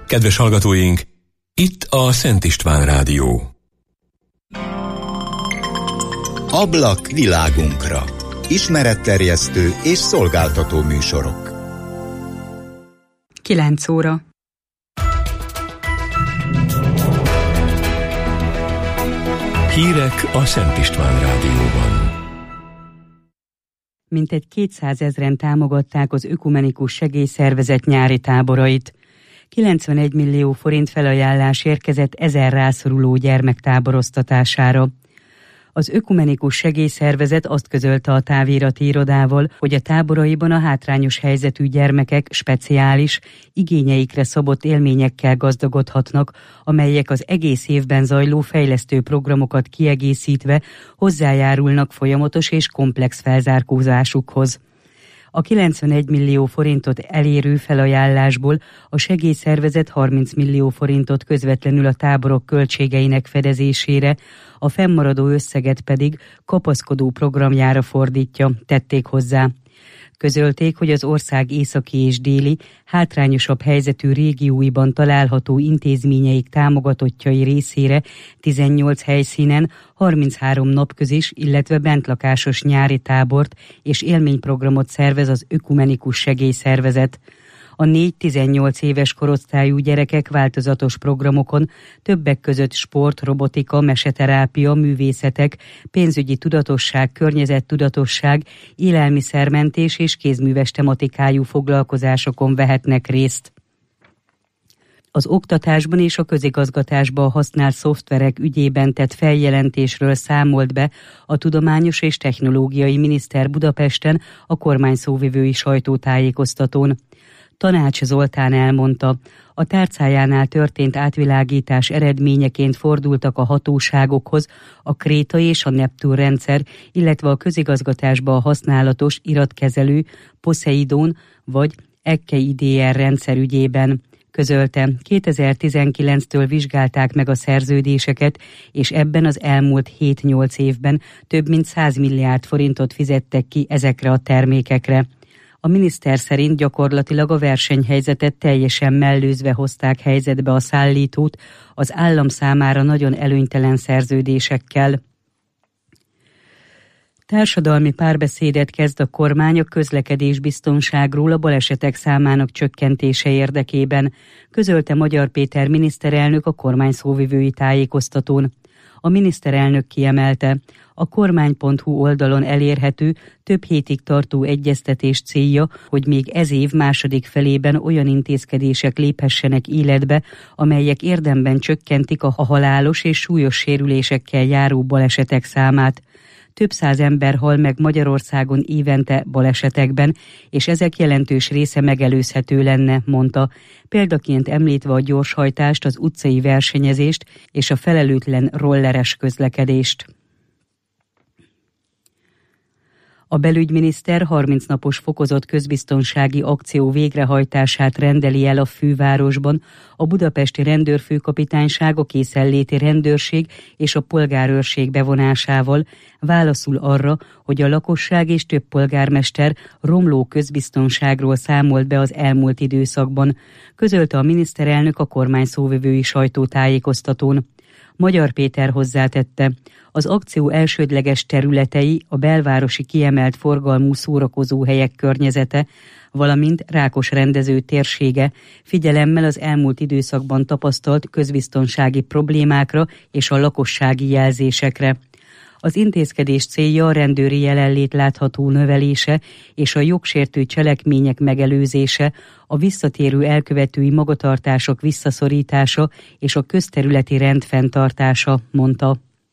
Kedves hallgatóink, itt a Szent István Rádió. Ablak világunkra. Ismeretterjesztő és szolgáltató műsorok. 9 óra. Hírek a Szent István Rádióban. Mintegy 200 000 támogatták az Ökumenikus Segélyszervezet nyári táborait. 91 millió forint felajánlás érkezett 1000 rászoruló gyermek táboroztatására. Az Ökumenikus Segélyszervezet azt közölte a távirati irodával, hogy a táboraiban a hátrányos helyzetű gyermekek speciális, igényeikre szabott élményekkel gazdagodhatnak, amelyek az egész évben zajló fejlesztő programokat kiegészítve hozzájárulnak folyamatos és komplex felzárkózásukhoz. A 91 millió forintot elérő felajánlásból a segélyszervezet 30 millió forintot közvetlenül a táborok költségeinek fedezésére, a fennmaradó összeget pedig kapaszkodó programjára fordítja, tették hozzá. Közölték, hogy az ország északi és déli, hátrányosabb helyzetű régióiban található intézményeik támogatottjai részére 18 helyszínen 33 napközis, illetve bentlakásos nyári tábort és élményprogramot szervez az Ökumenikus Segélyszervezet. A 4-18 éves korosztályú gyerekek változatos programokon, többek között sport, robotika, meseterápia, művészetek, pénzügyi tudatosság, környezettudatosság, élelmiszermentés és kézműves tematikájú foglalkozásokon vehetnek részt. Az oktatásban és a közigazgatásban használt szoftverek ügyében tett feljelentésről számolt be a Tudományos és Technológiai Miniszter Budapesten a kormány szóvivői sajtótájékoztatón. Tanács Zoltán elmondta, a tárcájánál történt átvilágítás eredményeként fordultak a hatóságokhoz a Kréta és a Neptun rendszer, illetve a közigazgatásban használatos iratkezelő Poseidon vagy EKIDR rendszer ügyében. Közölte, 2019-től vizsgálták meg a szerződéseket, és ebben az elmúlt 7-8 évben több mint 100 milliárd forintot fizettek ki ezekre a termékekre. A miniszter szerint gyakorlatilag a versenyhelyzetet teljesen mellőzve hozták helyzetbe a szállítót az állam számára nagyon előnytelen szerződésekkel. Társadalmi párbeszédet kezd a kormány a közlekedésbiztonságról a balesetek számának csökkentése érdekében, közölte Magyar Péter miniszterelnök a kormány szóvivői tájékoztatón. A miniszterelnök kiemelte, a kormány.hu oldalon elérhető, több hétig tartó egyeztetés célja, hogy még ez év második felében olyan intézkedések léphessenek életbe, amelyek érdemben csökkentik a halálos és súlyos sérülésekkel járó balesetek számát. Több száz ember hal meg Magyarországon évente balesetekben, és ezek jelentős része megelőzhető lenne, mondta, példaként említve a gyorshajtást, az utcai versenyezést és a felelőtlen rolleres közlekedést. A belügyminiszter 30 napos fokozott közbiztonsági akció végrehajtását rendeli el a fővárosban, a budapesti rendőrfőkapitányság, a készenléti rendőrség és a polgárőrség bevonásával, válaszul arra, hogy a lakosság és több polgármester romló közbiztonságról számolt be az elmúlt időszakban, közölte a miniszterelnök a kormány szóvivői sajtótájékoztatón. Magyar Péter hozzátette, az akció elsődleges területei a belvárosi kiemelt forgalmú szórakozóhelyek környezete, valamint Rákos rendező térsége, figyelemmel az elmúlt időszakban tapasztalt közbiztonsági problémákra és a lakossági jelzésekre. Az intézkedés célja a rendőri jelenlét látható növelése és a jogsértő cselekmények megelőzése, a visszatérő elkövetői magatartások visszaszorítása és a közterületi rend fenntartása, mondta.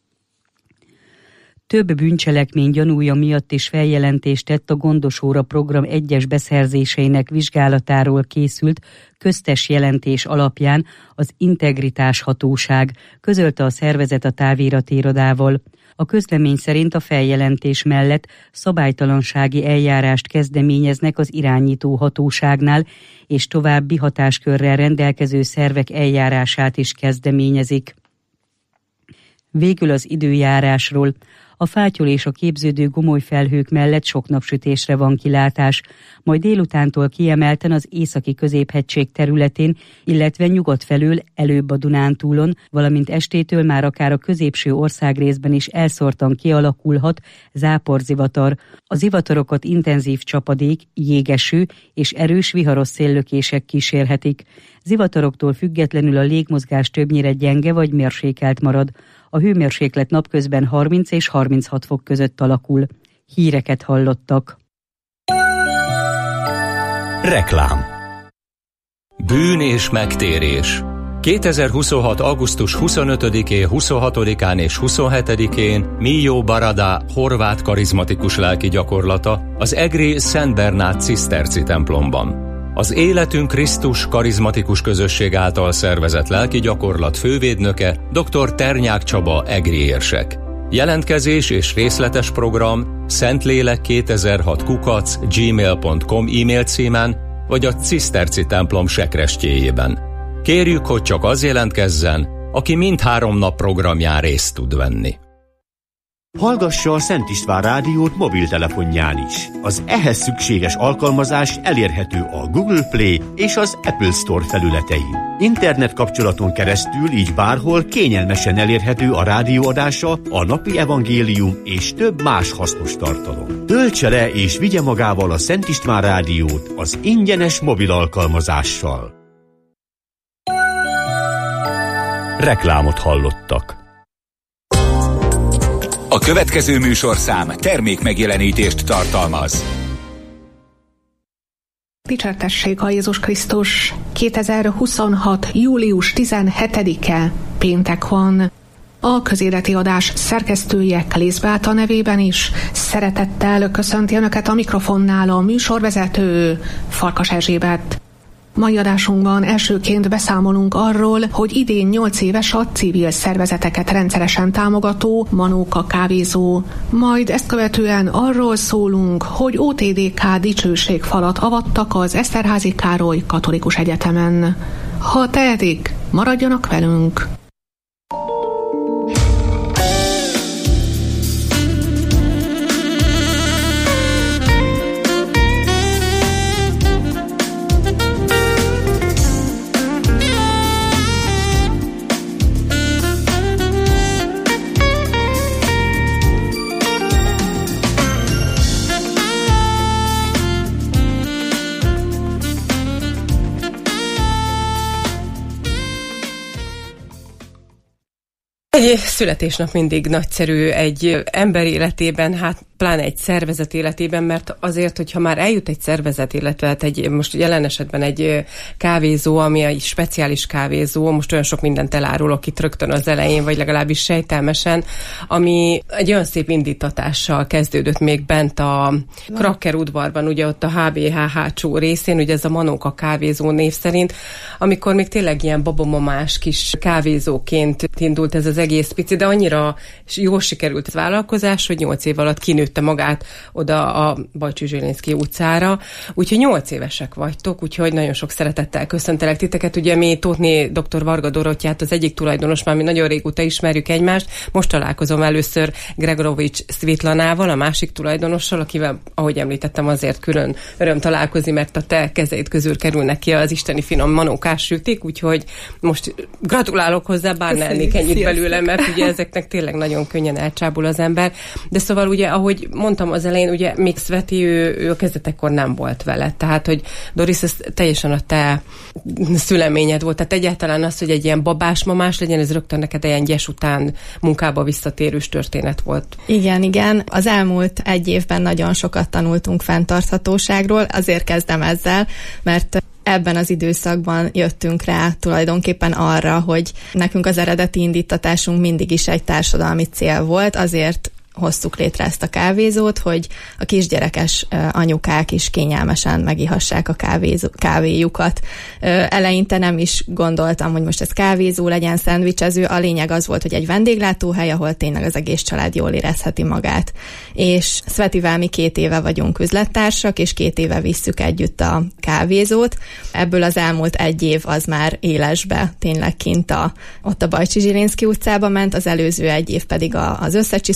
Több bűncselekmény gyanúja miatt is feljelentést tett a Gondos Óra program egyes beszerzéseinek vizsgálatáról készült köztes jelentés alapján az Integritás Hatóság, közölte a szervezet a távirati irodával. A közlemény szerint a feljelentés mellett szabálytalansági eljárást kezdeményeznek az irányító hatóságnál, és további hatáskörrel rendelkező szervek eljárását is kezdeményezik. Végül az időjárásról. A fátyol és a képződő gomolyfelhők mellett sok napsütésre van kilátás, majd délutántól kiemelten az északi középhegység területén, illetve nyugat felől előbb a Dunántúlon, valamint estétől már akár a középső országrészben is elszórtan kialakulhat záporzivatar. A zivatarokat intenzív csapadék, jégeső és erős viharos széllökések kísérhetik. Zivataroktól függetlenül a légmozgás többnyire gyenge vagy mérsékelt marad. A hőmérséklet napközben 30 és 36 fok között alakul. Híreket hallottak. Reklám. Bűn és megtérés. 2026. augusztus 25-én, 26-án és 27-én Mio Barada horvát karizmatikus lelki gyakorlata az egri Szent Bernát ciszterci templomban. Az Életünk Krisztus karizmatikus közösség által szervezett lelki gyakorlat fővédnöke dr. Ternyák Csaba egri érsek. Jelentkezés és részletes program szentlélek2006@gmail.com e-mail címen vagy a ciszterci templom sekrestjéjében. Kérjük, hogy csak az jelentkezzen, aki mindhárom nap programján részt tud venni. Hallgassa a Szent István rádiót mobiltelefonján is. Az ehhez szükséges alkalmazás elérhető a Google Play és az Apple Store felületein. Internet kapcsolaton keresztül így bárhol kényelmesen elérhető a rádióadása, a napi evangélium és több más hasznos tartalom. Töltse le és vigye magával a Szent István rádiót az ingyenes mobil alkalmazással. Reklámot hallottak. A következő műsorszám termékmegjelenítést tartalmaz. Dicsértessék a Jézus Krisztus! 2026. július 17-e péntek van. A közéleti adás szerkesztője Klész Beáta nevében is szeretettel köszönti Önöket a mikrofonnál a műsorvezető Farkas Erzsébet. Mai adásunkban elsőként beszámolunk arról, hogy idén 8 éves a civil szervezeteket rendszeresen támogató Manóka kávézó. Majd ezt követően arról szólunk, hogy OTDK dicsőségfalat avattak az Eszterházy Károly Katolikus Egyetemen. Ha tehetik, maradjanak velünk! Egy születésnap mindig nagyszerű egy ember életében, hát pláne egy szervezet életében, mert azért, hogyha már eljut egy szervezet, illetve hát most jelen esetben egy kávézó, ami egy speciális kávézó, most olyan sok mindent elárulok itt rögtön az elején, vagy legalábbis sejtelmesen, ami egy olyan szép indítatással kezdődött még bent a Krakker udvarban, ugye ott a HBH hátsó részén, ugye ez a Manóka kávézó név szerint, amikor még tényleg ilyen babamamás kis kávézóként indult ez az egész pici, de annyira jól sikerült a vállalkozás, hogy 8 év alatt kinőtte magát oda a Bajcsy Zsilinszky utcára. Úgyhogy 8 évesek vagytok, úgyhogy nagyon sok szeretettel köszöntelek titeket. Ugye mi Tóthné dr. Varga Dorottyát, az egyik tulajdonos, már mi nagyon régóta ismerjük egymást. Most találkozom először Gregorovics Szvitlanával, a másik tulajdonossal, akivel, ahogy említettem, azért külön öröm találkozni, mert a te kezeid közül kerülnek ki az isteni finom manókás sütik, úgyhogy most gratulálok hozzá, bár ne ennék ennyit belőle, mert ugye ezeknek tényleg nagyon könnyen elcsábul az ember. De szóval ugye, ahogy mondtam az elején, ugye még Sveti, ő a kezdetekkor nem volt vele. Tehát, hogy Doris, ez teljesen a te szüleményed volt. Tehát egyáltalán az, hogy egy ilyen babás-mamás legyen, ez rögtön neked ilyen gyes után munkába visszatérős történet volt. Igen. Az elmúlt egy évben nagyon sokat tanultunk fenntarthatóságról. Azért kezdem ezzel, mert ebben az időszakban jöttünk rá tulajdonképpen arra, hogy nekünk az eredeti indítatásunk mindig is egy társadalmi cél volt, azért hoztuk létre ezt a kávézót, hogy a kisgyerekes anyukák is kényelmesen megihassák a kávéjukat. Eleinte nem is gondoltam, hogy most ez kávézó legyen, szendvicsező. A lényeg az volt, hogy egy vendéglátóhely, ahol tényleg az egész család jól érezheti magát. És Svetivel mi 2 éve vagyunk üzlettársak, és 2 éve visszük együtt a kávézót. Ebből az elmúlt 1 év az már élesbe, tényleg kint ott a Bajcsy Zsilinszky utcába ment, az előző 1 év pedig az összecsiszolódás,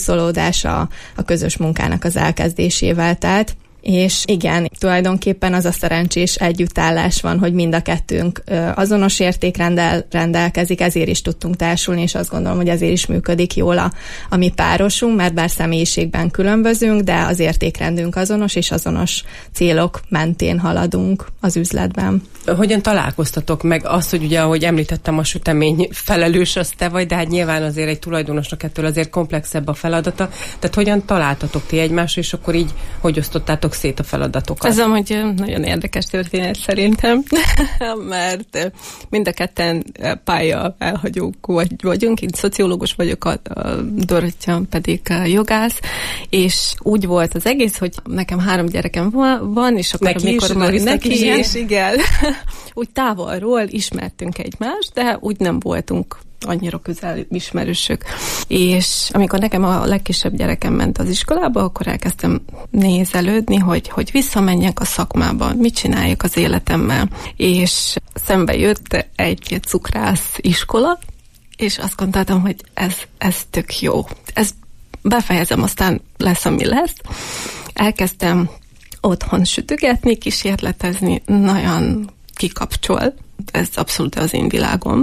indulás a közös munkának az elkezdésével telt. És igen, tulajdonképpen az a szerencsés együttállás van, hogy mind a kettőnk azonos értékrenddel rendelkezik, ezért is tudtunk társulni, és azt gondolom, hogy ezért is működik jól a mi párosunk, mert bár személyiségben különbözünk, de az értékrendünk azonos, és azonos célok mentén haladunk az üzletben. Hogyan találkoztatok meg azt, hogy ugye, ahogy említettem, a sütemény felelős az te vagy, de hát nyilván azért egy tulajdonosnak ettől azért komplexebb a feladata. Tehát hogyan találtatok ti egymásra, és akkor így hogy osztottátok szét a feladatokat? Ez amúgy nagyon érdekes történet szerintem, mert mind a ketten pálya elhagyók vagyunk. Én szociológus vagyok, a Dorottya pedig jogász, és úgy volt az egész, hogy nekem 3 gyerekem van, és akkor neki is, igen, úgy távolról ismertünk egymást, de úgy nem voltunk annyira közel ismerősök. És amikor nekem a legkisebb gyerekem ment az iskolába, akkor elkezdtem nézelődni, hogy visszamenjek a szakmába, mit csináljak az életemmel. És szembe jött egy cukrász iskola, és azt gondoltam, hogy ez tök jó. Ez befejezem, aztán lesz, ami lesz. Elkezdtem otthon sütögetni, kísérletezni, nagyon kikapcsol. Ez abszolút az én világom.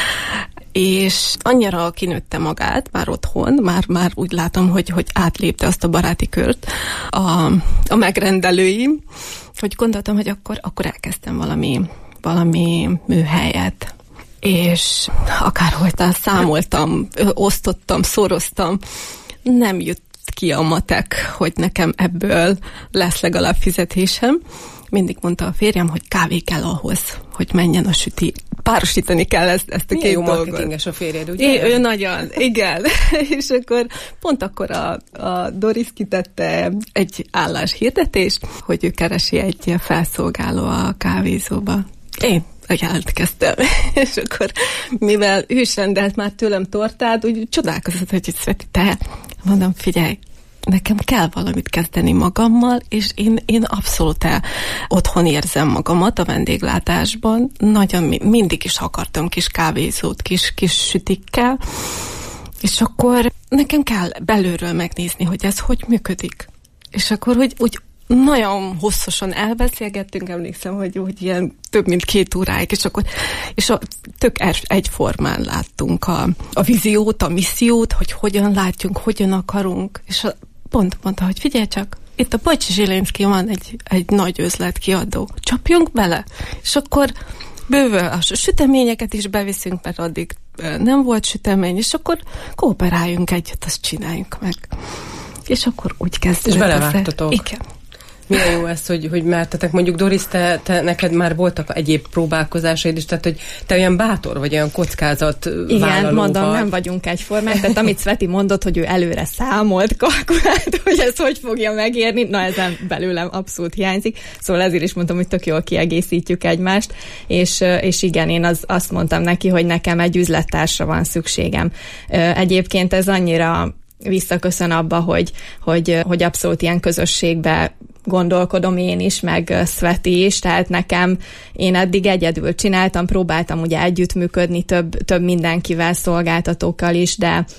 És annyira kinőtte magát már otthon, már úgy látom, hogy átlépte azt a baráti kört a megrendelőim, hogy gondoltam, hogy akkor elkezdtem valami műhelyet. És akárhol számoltam, osztottam, szoroztam, nem jött ki a matek, hogy nekem ebből lesz legalább fizetésem. Mindig mondta a férjem, hogy kávé kell ahhoz, hogy menjen a süti. Párosítani kell ezt a két jó dolgot. marketinges a férjed, ugye? Ő nagyon, igen. És akkor pont akkor a Doris kitette egy álláshirdetést, hogy ő keresi egy felszolgáló a kávézóba. Én jelentkeztem. És akkor, mivel ő is rendelt már tőlem tortát, úgy csodálkozott, hogy Sveti, te, mondom, figyelj, nekem kell valamit kezdeni magammal, és én abszolút otthon érzem magamat a vendéglátásban. Nagyon mindig is akartam kis kávézót, kis sütikkel, és akkor nekem kell belülről megnézni, hogy ez hogy működik. És akkor, hogy úgy nagyon hosszasan elbeszélgettünk, emlékszem, hogy ilyen több mint 2 óráig, és tök egyformán láttunk a víziót, a missziót, hogy hogyan látjunk, hogyan akarunk, és pont mondta, hogy figyelj csak, itt a Bajcsi Zsilinszky van egy nagy üzletkiadó, csapjunk bele, és akkor bőven a süteményeket is beviszünk, mert addig nem volt sütemény, és akkor kooperáljunk együtt, azt csináljunk meg. És akkor úgy kezdődött. És belevágtatok. Igen. Milyen jó ez, hogy mertetek, mondjuk Doris, te neked már voltak egyéb próbálkozásaid is, tehát hogy te olyan bátor vagy, olyan kockázatvállaló. Igen, mondom, nem vagyunk egyformák, tehát amit Sveti mondott, hogy ő előre számolt, kalkulált, hogy ez hogy fogja megérni, na ezen belőlem abszolút hiányzik, szóval ezért is mondtam, hogy tök jól kiegészítjük egymást, és igen, én azt mondtam neki, hogy nekem egy üzlettársra van szükségem. Egyébként ez annyira visszaköszön abba, hogy abszolút ilyen közösségbe gondolkodom én is, meg Sveti is, tehát nekem én eddig egyedül csináltam, próbáltam ugye együttműködni több mindenkivel, szolgáltatókkal is,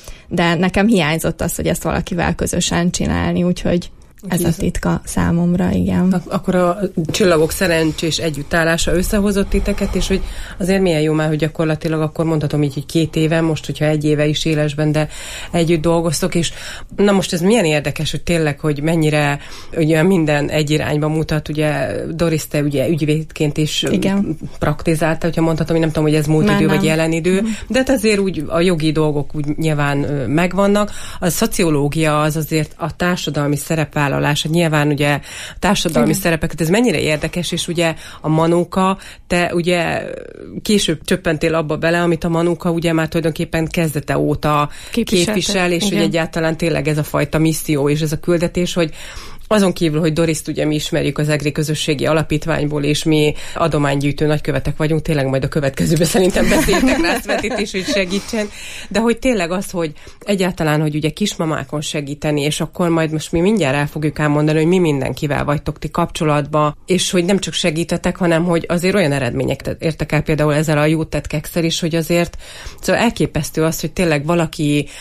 de nekem hiányzott az, hogy ezt valakivel közösen csinálni, úgyhogy ez a titka számomra, igen. Akkor a csillagok szerencsés együttállása összehozott titeket, és hogy azért milyen jó már, hogy gyakorlatilag akkor mondhatom így, hogy 2 éve, most, hogyha 1 éve is élesben, de együtt dolgoztok, és na most ez milyen érdekes, hogy tényleg, hogy mennyire ugye minden egy irányba mutat, ugye Doris, te ugye ügyvédként is igen. Praktizálta, hogyha mondhatom, hogy nem tudom, hogy ez múlt idő vagy jelen idő, de hát azért úgy a jogi dolgok úgy nyilván megvannak. A szociológia az azért a társadalmi szerepvállalás, nyilván ugye a társadalmi szerepeket, ez mennyire érdekes, és ugye a Manóka, te ugye később csöppentél abba bele, amit a Manóka ugye már tulajdonképpen kezdete óta képvisel, és hogy egyáltalán tényleg ez a fajta misszió és ez a küldetés, hogy azon kívül, hogy Dorist ugye mi ismerjük az EGRI közösségi alapítványból, és mi adománygyűjtő nagykövetek vagyunk, tényleg majd a következőben szerintem beszéltek rá Svetit is, hogy segítsen, de hogy tényleg az, hogy egyáltalán, hogy ugye kismamákon segíteni, és akkor majd most mi mindjárt el fogjuk elmondani, hogy mi mindenkivel vagytok ti kapcsolatban, és hogy nem csak segítetek, hanem hogy azért olyan eredményeket értek el például ezzel a Jótett kekszel is, hogy azért szóval elképesztő az, hogy tényleg valaki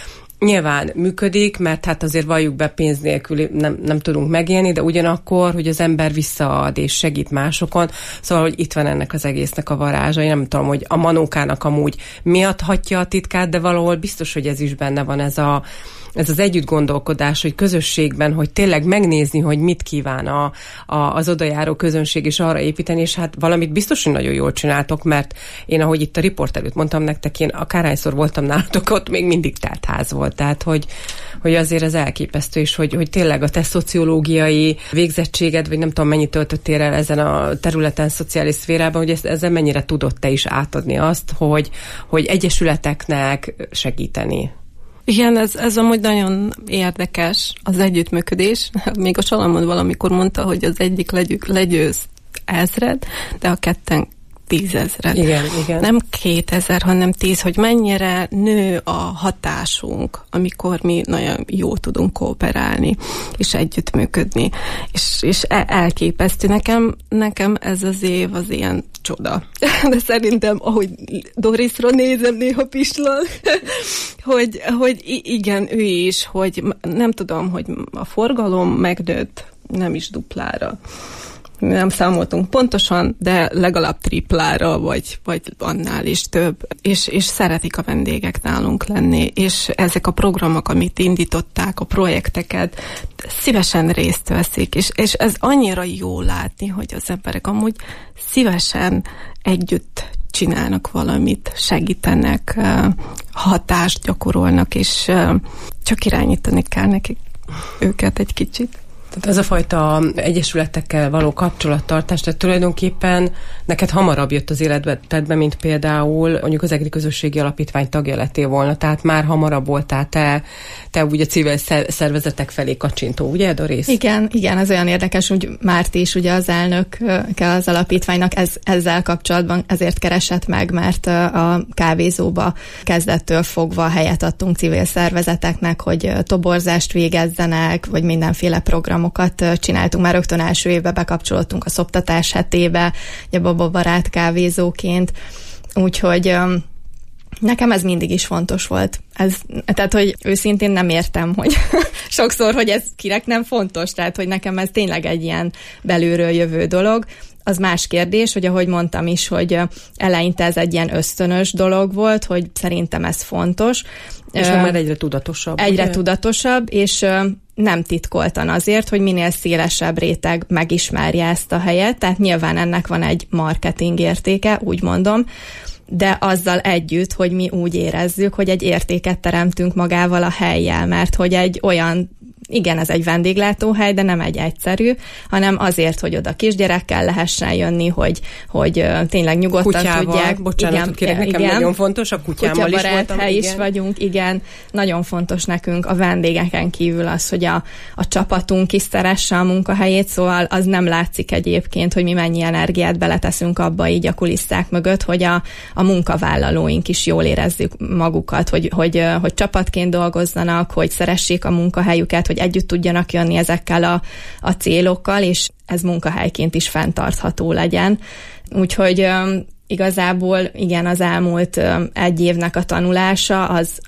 nyilván működik, mert hát azért valljuk be, pénz nélkül nem tudunk megélni, de ugyanakkor, hogy az ember visszaad és segít másokon, szóval, hogy itt van ennek az egésznek a varázsa. Én nem tudom, hogy a Manókának amúgy mi adhatja a titkát, de valahol biztos, hogy ez is benne van, ez az együtt gondolkodás, hogy közösségben, hogy tényleg megnézni, hogy mit kíván az odajáró közönség, és arra építeni, és hát valamit biztos, hogy nagyon jól csináltok, mert én, ahogy itt a riport előtt mondtam nektek, én akárhányszor voltam nálatok, ott még mindig telt ház volt. Tehát, hogy azért ez elképesztő, és hogy tényleg a te szociológiai végzettséged, vagy nem tudom, mennyit töltöttél el ezen a területen, szociális szférában, hogy ezzel mennyire tudod te is átadni azt, hogy egyesületeknek segíteni. Igen, ez amúgy nagyon érdekes, az együttműködés. Még a Salamon valamikor mondta, hogy az egyik legyőz 1000, de a ketten 10 000. Igen. Nem 2000, hanem 10, hogy mennyire nő a hatásunk, amikor mi nagyon jól tudunk kooperálni, és együttműködni. És elképesztő. Nekem ez az év az ilyen csoda. De szerintem, ahogy Dorisra nézem néha pislal, hogy igen, ő is, hogy nem tudom, hogy a forgalom megnőtt, nem is duplára. Nem számoltunk pontosan, de legalább triplára, vagy annál is több. És szeretik a vendégek nálunk lenni, és ezek a programok, amit indították, a projekteket, szívesen részt veszik, és ez annyira jó látni, hogy az emberek amúgy szívesen együtt csinálnak valamit, segítenek, hatást gyakorolnak, és csak irányítani kell nekik őket egy kicsit. Tehát ez a fajta egyesületekkel való kapcsolattartás, tehát tulajdonképpen neked hamarabb jött az életedbe, mint például mondjuk az EGRI Közösségi Alapítvány tagja lettél volna, tehát már hamarabb voltál te úgy a civil szervezetek felé kacsintó, ugye, Doris? Igen, ez olyan érdekes, hogy Márti is ugye az elnöke az alapítványnak ezzel kapcsolatban ezért keresett meg, mert a kávézóba kezdettől fogva helyet adtunk civil szervezeteknek, hogy toborzást végezzenek, vagy mindenféle programokat csináltunk. Már rögtön első évben bekapcsolódtunk a szoptatás hetébe, ugye Baba Barát kávézóként, úgyhogy nekem ez mindig is fontos volt. Tehát, hogy őszintén nem értem, hogy sokszor, hogy ez kinek nem fontos, tehát, hogy nekem ez tényleg egy ilyen belülről jövő dolog. Az más kérdés, hogy ahogy mondtam is, hogy eleinte ez egy ilyen ösztönös dolog volt, hogy szerintem ez fontos. És már egyre tudatosabb. Egyre tudatosabb, és nem titkoltan azért, hogy minél szélesebb réteg megismerje ezt a helyet, tehát nyilván ennek van egy marketing értéke, úgy mondom, de azzal együtt, hogy mi úgy érezzük, hogy egy értéket teremtünk magával a hellyel, mert hogy egy olyan, igen, ez egy vendéglátóhely, de nem egy egyszerű, hanem azért, hogy oda kisgyerekkel lehessen jönni, hogy tényleg nyugodtan kutyával, tudják. Bocsánatot kérek, nekem nagyon fontos, a kutyámmal is voltam. Hely is vagyunk, igen. Nagyon fontos nekünk a vendégeken kívül az, hogy a csapatunk is szeresse a munkahelyét, szóval az nem látszik egyébként, hogy mi mennyi energiát beleteszünk abba így a kulisszák mögött, hogy a munkavállalóink is jól érezzük magukat, hogy csapatként dolgozzanak, hogy szeressék a munkahelyüket, hogy együtt tudjanak jönni ezekkel a célokkal, és ez munkahelyként is fenntartható legyen. Úgyhogy igazából igen, az elmúlt egy évnek a tanulása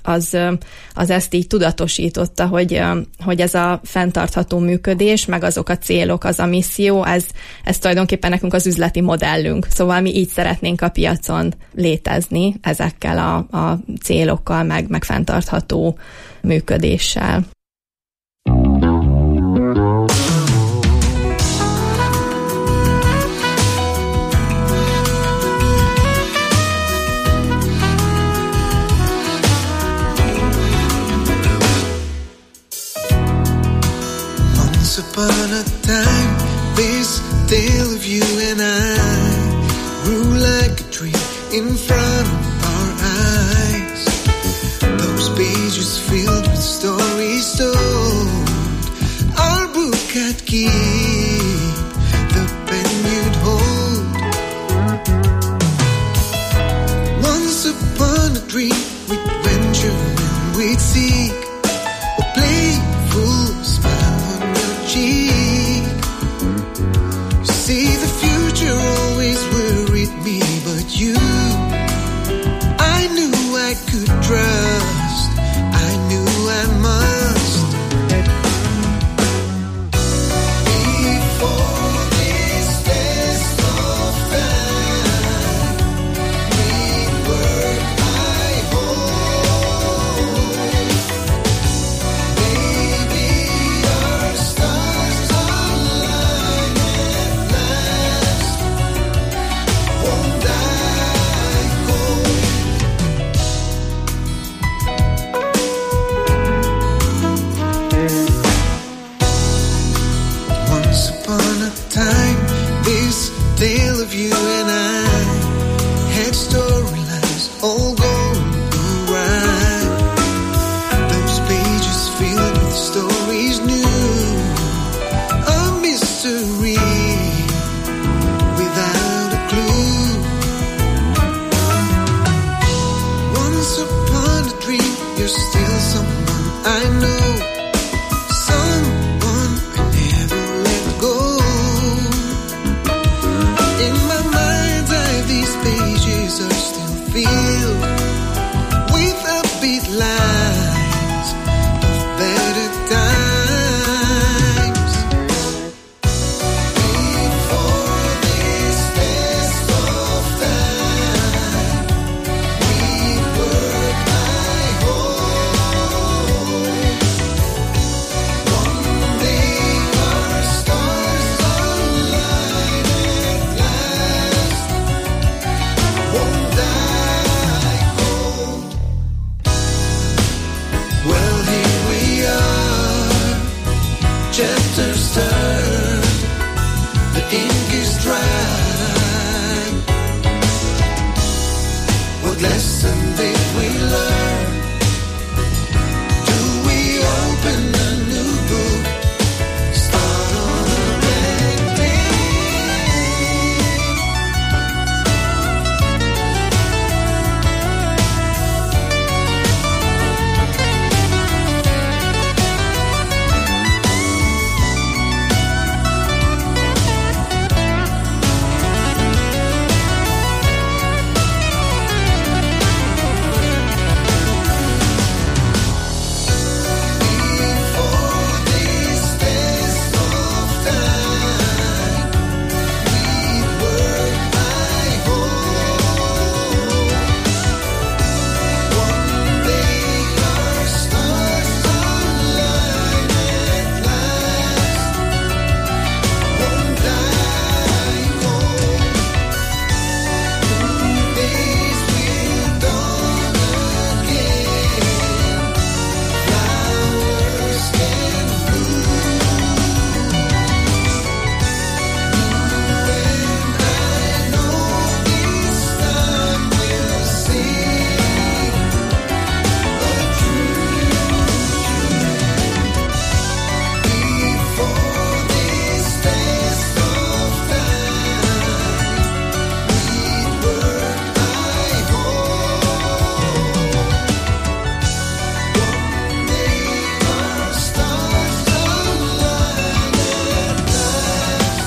az ezt így tudatosította, hogy ez a fenntartható működés, meg azok a célok, az a misszió, ez tulajdonképpen nekünk az üzleti modellünk. Szóval mi így szeretnénk a piacon létezni ezekkel a célokkal, meg fenntartható működéssel. Once upon a time, this tale of you and I grew like a tree in front of our eyes. Those pages filled with stories told, our book I'd keep, the pen you'd hold. Once upon a dream, we'd venture and we'd seek a playful smile on your cheek. You see, the future always worried me, but you, I knew I could trust, I knew I know someone I never let go. In my mind's eye, these pages are still filled with upbeat lines of better times. Before this test of time, we work, I hope. One day our stars align at last. Won't die cold. Well, here we are, chapters turned, the ink is dry. What lesson did we learn? Do we open a new book, start on a blank page? Before this test of time, we'd work, I hope. One day our stars align at last. Won't die cold. New days will dawn again. Flowers can bloom. And I know this time we'll see a true before this test of time. We'd work, I hope. One day our stars align at last.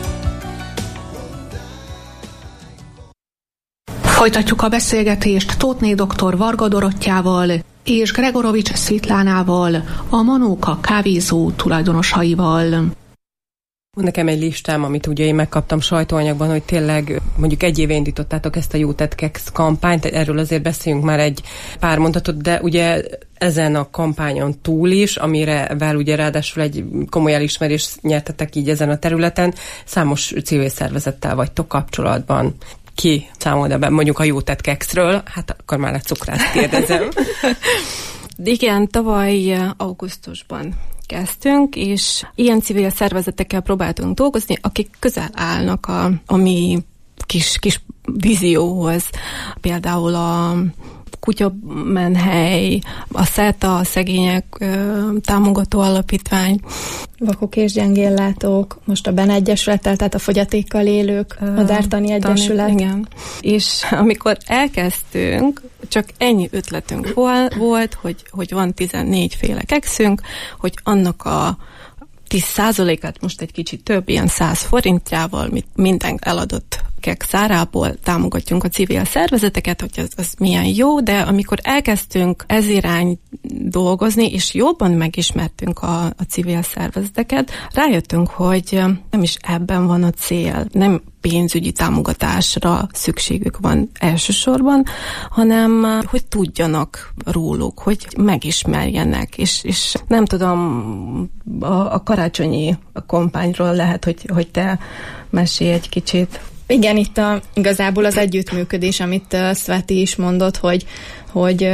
Folytatjuk a beszélgetést Tóthné dr. Varga Dorottyával és Gregorovics Szvitlánával, a Manóka kávézó tulajdonosaival. Van nekem egy listám, amit ugye én megkaptam sajtóanyagban, hogy tényleg mondjuk egy éve indítottátok ezt a Jó tett keksz kampányt, erről azért beszéljünk már egy pár mondatot, de ugye ezen a kampányon túl is, amirevel ugye ráadásul egy komoly elismerést nyertetek így ezen a területen, számos civil szervezettel vagytok kapcsolatban. Ki számolna be mondjuk a Jó tett kekszről? Hát akkor már a cukrászt kérdezem. Igen, tavaly augusztusban kezdtünk, és ilyen civil szervezetekkel próbáltunk dolgozni, akik közel állnak a mi kis vízióhoz. Például a Kutyamenhely, a SZETA, a Szegények Támogató Alapítvány, Vakok és gyengéllátók, most a BEN Egyesülettel, tehát a fogyatékkal élők, Madártani Egyesület. Igen. És amikor elkezdtünk, csak ennyi ötletünk volt, hogy van 14 féle kekszünk, hogy annak a 10%-át most egy kicsit több, ilyen 100 forintjával minden eladott keksz árából támogatjunk a civil szervezeteket, hogy az milyen jó, de amikor elkezdtünk ez irány dolgozni, és jobban megismertünk a civil szervezeteket, rájöttünk, hogy nem is ebben van a cél, nem pénzügyi támogatásra szükségük van elsősorban, hanem hogy tudjanak róluk, hogy megismerjenek, és nem tudom, a karácsonyi kampányról lehet, hogy te mesélj egy kicsit. Igen, itt igazából az együttműködés, amit Szveti is mondott, hogy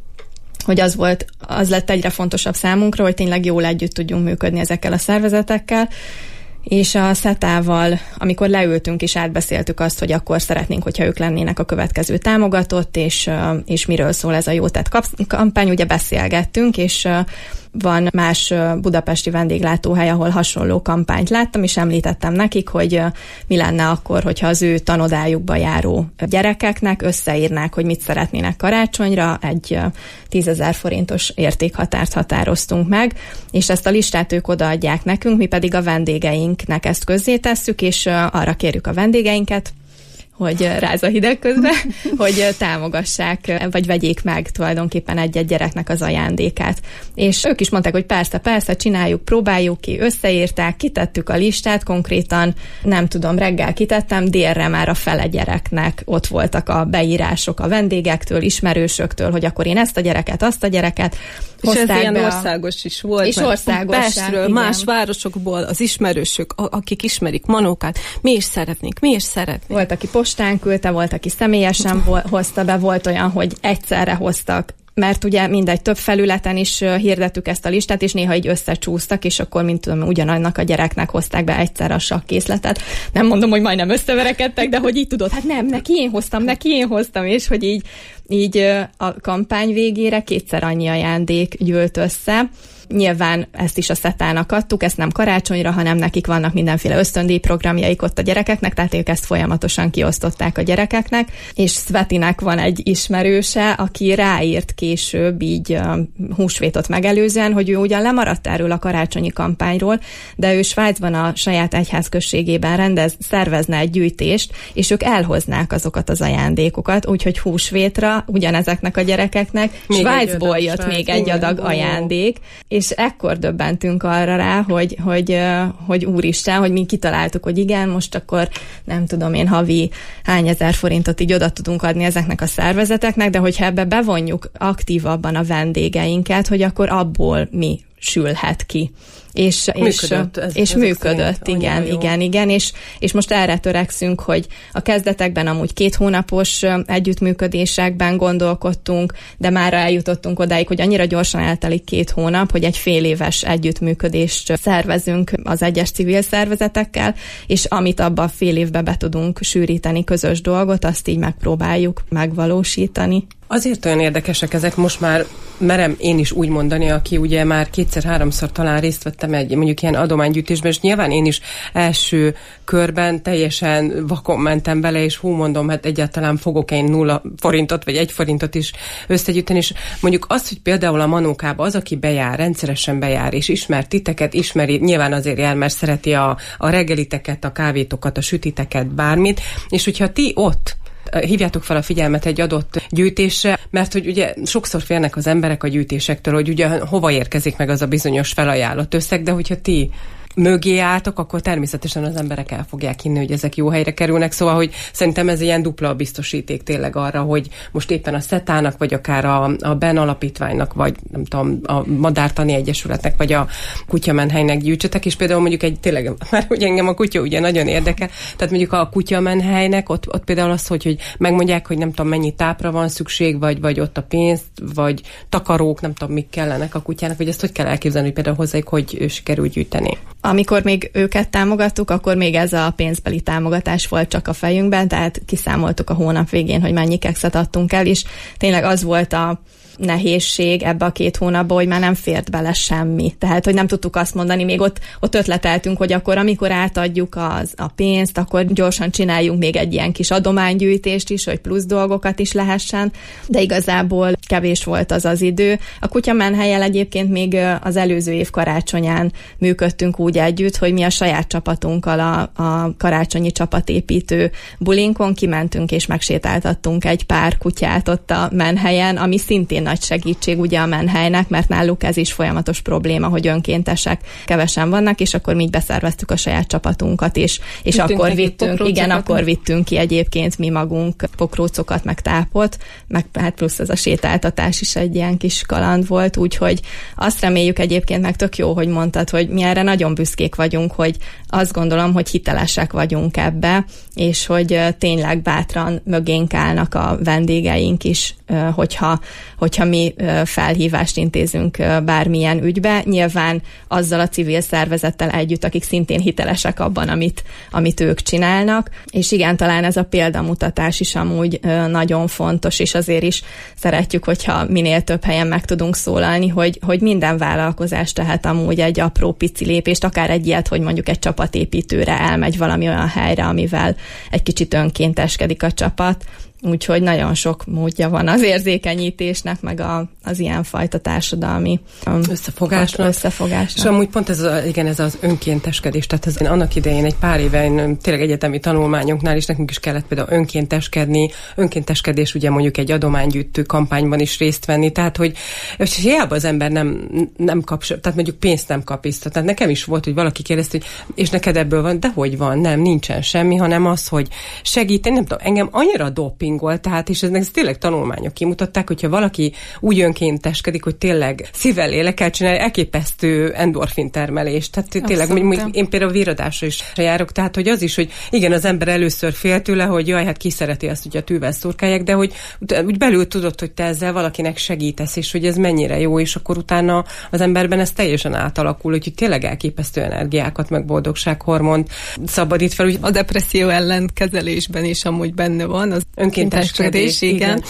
az lett egyre fontosabb számunkra, hogy tényleg jól együtt tudjunk működni ezekkel a szervezetekkel, és a SZETA-val, amikor leültünk és átbeszéltük azt, hogy akkor szeretnénk, hogyha ők lennének a következő támogatott, és miről szól ez a Jó tett kampány, ugye beszélgettünk, és Van más budapesti vendéglátóhely, ahol hasonló kampányt láttam, és említettem nekik, hogy mi lenne akkor, hogyha az ő tanodájukba járó gyerekeknek összeírnák, hogy mit szeretnének karácsonyra, egy 10 000 forintos értékhatárt határoztunk meg, és ezt a listát ők odaadják nekünk, mi pedig a vendégeinknek ezt közzétesszük, és arra kérjük a vendégeinket, hogy ráz a hideg közben, hogy támogassák, vagy vegyék meg tulajdonképpen egy-egy gyereknek az ajándékát. És ők is mondták, hogy persze, csináljuk, próbáljuk ki, összeírták, kitettük a listát, konkrétan, nem tudom, reggel kitettem, délre már a fele gyereknek ott voltak a beírások a vendégektől, ismerősöktől, hogy akkor én ezt a gyereket, azt a gyereket. És ez ilyen országos is volt. És országos. Pestről, más városokból az ismerősök, akik ismerik Manókát, mi is szeretnénk. Volt, aki postán küldte, volt, aki személyesen hozta be, volt olyan, hogy egyszerre hoztak, mert ugye mindegy, több felületen is hirdettük ezt a listát, és néha így összecsúsztak, és akkor, mint tudom, ugyanannak a gyereknek hozták be egyszer a sakkészletet. Nem mondom, hogy majdnem összeverekedtek, de hogy így tudod, hát nem, neki én hoztam, és hogy így a kampány végére 2-szer annyi ajándék gyűlt össze. Nyilván ezt is a Szetának adtuk, ezt nem karácsonyra, hanem nekik vannak mindenféle ösztöndíjprogramjaik ott a gyerekeknek, tehát ők ezt folyamatosan kiosztották a gyerekeknek, és Svetinek van egy ismerőse, aki ráírt később így húsvétot megelőzően, hogy ő ugyan lemaradt erről a karácsonyi kampányról, de ő Svájcban a saját egyházközségében szervezne egy gyűjtést, és ők elhoznák azokat az ajándékokat, úgyhogy húsvétra ugyanezeknek a gyerekeknek még Svájcból jött még egy adag ajándék, és ekkor döbbentünk arra rá, hogy úristen, hogy mi kitaláltuk, hogy igen, most akkor nem tudom én havi hány ezer forintot így oda tudunk adni ezeknek a szervezeteknek, de hogyha ebbe bevonjuk aktívabban a vendégeinket, hogy akkor abból mi sülhet ki. És működött, igen, és most erre törekszünk, hogy a kezdetekben amúgy 2 hónapos együttműködésekben gondolkodtunk, de már eljutottunk odáig, hogy annyira gyorsan eltelik 2 hónap, hogy egy fél éves együttműködést szervezünk az egyes civil szervezetekkel, és amit abban a fél évben be tudunk sűríteni közös dolgot, azt így megpróbáljuk megvalósítani. Azért olyan érdekesek ezek, most már merem én is úgy mondani, aki ugye már 2-3-szor talán részt vettem egy mondjuk ilyen adománygyűjtésben, és nyilván én is első körben teljesen vakon mentem bele, és mondom, hát egyáltalán fogok én 0 forintot, vagy 1 forintot is összegyűjteni, és mondjuk azt, hogy például a Manókába az, aki bejár, rendszeresen bejár, és ismer titeket, ismeri, nyilván azért jár, mert szereti a reggeliteket, a kávétokat, a sütiteket, bármit, és hogyha ti ott hívjátok fel a figyelmet egy adott gyűjtésre, mert hogy ugye sokszor félnek az emberek a gyűjtésektől, hogy ugye hova érkezik meg az a bizonyos felajánlott összeg, de hogyha ti mögé álltok, akkor természetesen az emberek el fogják hinni, hogy ezek jó helyre kerülnek, szóval, hogy szerintem ez ilyen dupla biztosíték tényleg arra, hogy most éppen a Szetának, vagy akár a BEN alapítványnak, vagy nem tudom, a Madártani Egyesületnek, vagy a Kutyamenhelynek gyűjtsetek, és például mondjuk tényleg, mert ugye engem a kutya ugye nagyon érdekel, tehát mondjuk a Kutyamenhelynek ott például az, hogy megmondják, hogy nem tudom, mennyi tápra van szükség, vagy ott a pénzt, vagy takarók, nem tudom, mik kellenek a kutyának, vagy ezt hogy kell elképzelni, hogy például hozzájuk, hogy sikerül gyűjteni. Amikor még őket támogattuk, akkor még ez a pénzbeli támogatás volt csak a fejünkben, tehát kiszámoltuk a hónap végén, hogy mennyi kekszet adtunk el, és tényleg az volt a nehézség ebbe a 2 hónapba, hogy már nem fért bele semmi. Tehát, hogy nem tudtuk azt mondani, még ott ötleteltünk, hogy akkor, amikor átadjuk a pénzt, akkor gyorsan csináljunk még egy ilyen kis adománygyűjtést is, hogy plusz dolgokat is lehessen, de igazából kevés volt az idő. A Kutyamenhellyel egyébként még az előző év karácsonyán működtünk úgy együtt, hogy mi a saját csapatunkkal a karácsonyi csapatépítő bulinkon kimentünk és megsétáltattunk egy pár kutyát ott a Menhelyen, ami szintén nagy segítség ugye a Menhelynek, mert náluk ez is folyamatos probléma, hogy önkéntesek kevesen vannak, és akkor mi így beszerveztük a saját csapatunkat, és akkor vittünk ki egyébként mi magunk pokrócokat, meg tápot, meg hát plusz ez a sétáltatás is egy ilyen kis kaland volt, úgyhogy azt reméljük egyébként, meg tök jó, hogy mondtad, hogy mi erre nagyon büszkék vagyunk, hogy azt gondolom, hogy hitelesek vagyunk ebbe, és hogy tényleg bátran mögénk állnak a vendégeink is, hogyha hogyha mi felhívást intézünk bármilyen ügybe, nyilván azzal a civil szervezettel együtt, akik szintén hitelesek abban, amit ők csinálnak, és igen, talán ez a példamutatás is amúgy nagyon fontos, és azért is szeretjük, hogyha minél több helyen meg tudunk szólalni, hogy minden vállalkozás tehet amúgy egy apró pici lépést, akár egy ilyet, hogy mondjuk egy csapatépítőre elmegy valami olyan helyre, amivel egy kicsit önkénteskedik a csapat. Úgyhogy nagyon sok módja van az érzékenyítésnek, meg az ilyenfajta társadalmi összefogásnak. És amúgy pont ez az önkénteskedés, tehát ez annak idején egy pár éve tényleg egyetemi tanulmányoknál is nekünk is kellett például önkénteskedés, ugye mondjuk egy adománygyűjtő kampányban is részt venni, tehát hogy hiába az ember nem kap, tehát mondjuk pénzt nem kap vissza. Tehát nekem is volt, hogy valaki kérdezte, hogy és neked ebből van, de hogy van, nincsen semmi, hanem az, hogy segíteni, nem tudom, engem annyira doping tehát, és ez tényleg tanulmányok kimutatták, hogyha valaki úgy önkénteskedik, hogy tényleg szívvel lélekkel csinálja, elképesztő endorfin termelés. Tehát tényleg, én például véradásra is járok, tehát, hogy az is, hogy igen, az ember először fél tőle, hogy jaj, hát ki szereti azt, hogy a tűvel szurkálják, de hogy úgy belül tudod, hogy te ezzel valakinek segítesz, és hogy ez mennyire jó, és akkor utána az emberben ez teljesen átalakul, hogy tényleg elképesztő energiákat, meg boldogsághormont szabadít fel. A depresszió ellen kezelésben is amúgy benne van, az önkénteskedés, igen.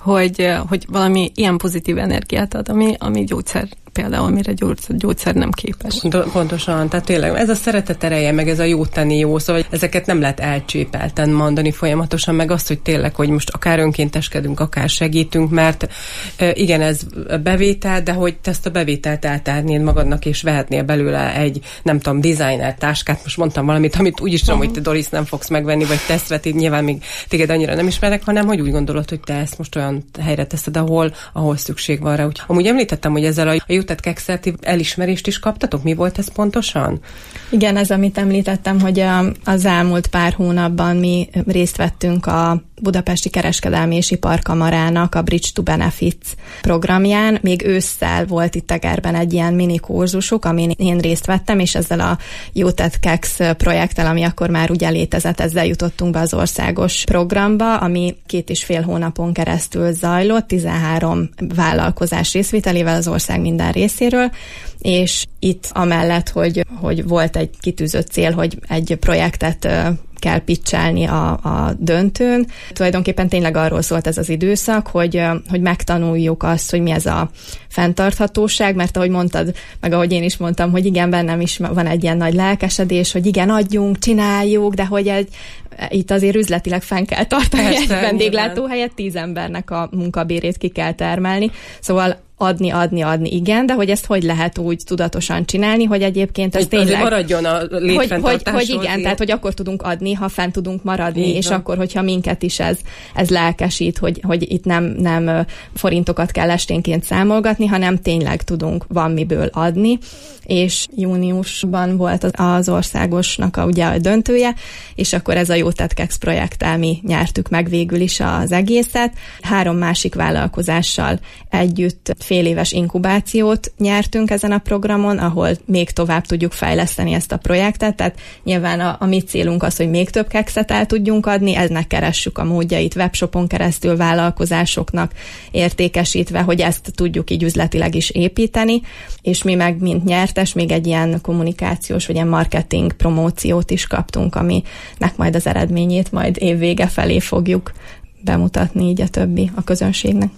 Hogy valami ilyen pozitív energiát ad, ami gyógyszer, például amire gyógyszer nem képes. Pontosan, tehát tényleg ez a szeretet ereje, meg ez a jó tenni jó, szóval ezeket nem lehet elcsépelten mondani folyamatosan, meg azt, hogy tényleg, hogy most akár önkénteskedünk, akár segítünk, mert igen, ez bevétel, de hogy te ezt a bevételt eltárnéd magadnak, és vehetnél belőle egy, nem tudom, designer táskát, most mondtam valamit, amit úgyis tudom, hogy te, Doris, nem fogsz megvenni, vagy te ezt vetid, nyilván még téged annyira nem ismerek, hanem hogy úgy gondolod, hogy te ezt most olyan helyre teszed, ahol szükség van rá. Amúgy említettem, hogy ezzel a Jutet kekszel elismerést is kaptatok? Mi volt ez pontosan? Igen, ez, amit említettem, hogy az elmúlt pár hónapban mi részt vettünk a Budapesti Kereskedelmi és Iparkamarának a Bridge to Benefits programján. Még ősszel volt itt Egerben egy ilyen mini kurzusuk, amin én részt vettem, és ezzel a Jutet Keksz projekttel, ami akkor már ugye létezett, ezzel jutottunk be az országos programba, ami 2,5 hónapon keresztül zajlott, 13 vállalkozás részvételével az ország minden részéről, és itt amellett, hogy volt egy kitűzött cél, hogy egy projektet kell pitchelni a döntőn. Tulajdonképpen tényleg arról szólt ez az időszak, hogy megtanuljuk azt, hogy mi ez a fenntarthatóság, mert ahogy mondtad, meg ahogy én is mondtam, hogy igen, bennem is van egy ilyen nagy lelkesedés, hogy igen, adjunk, csináljuk, de hogy itt azért üzletileg fenn kell tartani egy vendéglátóhelyet, 10 embernek a munkabérét ki kell termelni. Szóval adni, igen, de hogy ezt hogy lehet úgy tudatosan csinálni, hogy egyébként ez tényleg maradjon a létfenntartásról. Hogy igen, tehát hogy akkor tudunk adni, ha fent tudunk maradni, igen. És akkor, hogyha minket is ez lelkesít, hogy itt nem forintokat kell esténként számolgatni, hanem tényleg van miből adni, és júniusban volt az országosnak ugye a döntője, és akkor ez a Jutet Keksz projekttel mi nyertük meg végül is az egészet. 3 másik vállalkozással együtt fél éves inkubációt nyertünk ezen a programon, ahol még tovább tudjuk fejleszteni ezt a projektet, tehát nyilván a mi célunk az, hogy még több kekszet el tudjunk adni, eznek keressük a módjait webshopon keresztül vállalkozásoknak értékesítve, hogy ezt tudjuk így üzletileg is építeni, és mi meg mint nyertes még egy ilyen kommunikációs, vagy ilyen marketing promóciót is kaptunk, aminek majd az eredményét majd évvége felé fogjuk bemutatni így a közönségnek.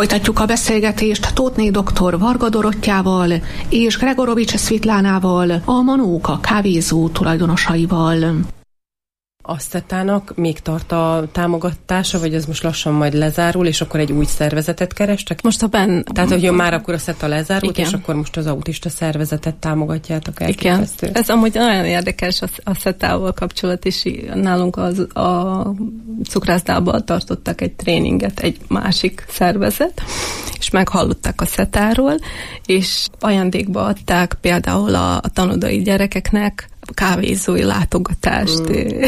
Folytatjuk a beszélgetést Tóthné dr. Varga Dorottyával és Gregorovics Szvitlánával, a Manóka kávézó tulajdonosaival. A SZETA-nak még tart a támogatása, vagy ez most lassan majd lezárul, és akkor egy új szervezetet kerestek? Most Tehát, hogy már akkor a SZETA lezárult, igen. És akkor most az autista szervezetet támogatjátok el. Igen. Ez amúgy nagyon érdekes a SZETA-val kapcsolat, és nálunk a cukrászdában tartottak egy tréninget, egy másik szervezet, és meghallották a SZETA-ról, és ajándékba adták például a tanodai gyerekeknek kávézói látogatást,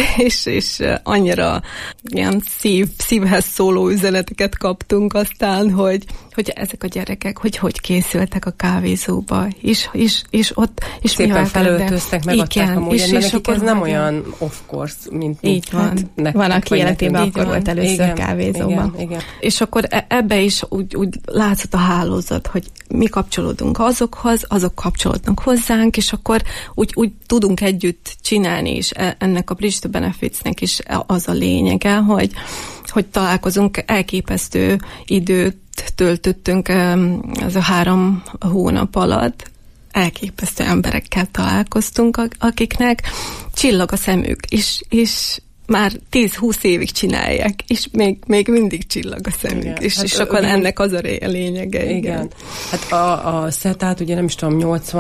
és annyira ilyen szívhez szóló üzeneteket kaptunk aztán, hogy ezek a gyerekek, hogy készültek a kávézóba, és ott és szépen felöltöztek, megadták amúgy, és nekik ez nem olyan of course, mint így van. Van, aki életében akkor volt először kávézóban. Igen. És akkor ebbe is úgy látszott a hálózat, hogy mi kapcsolódunk azokhoz, azok kapcsolódnak hozzánk, és akkor úgy tudunk együtt csinálni, és ennek a Bridge to Benefitsnek is az a lényege, hogy találkozunk, elképesztő időt töltöttünk az a 3 hónap alatt, elképesztő emberekkel találkoztunk, akiknek csillag a szemük, és már 10-20 évig csinálják, és még mindig csillag a szemük, igen. És akkor ennek az a lényege. Igen. Hát a SZETA-t ugye nem is tudom,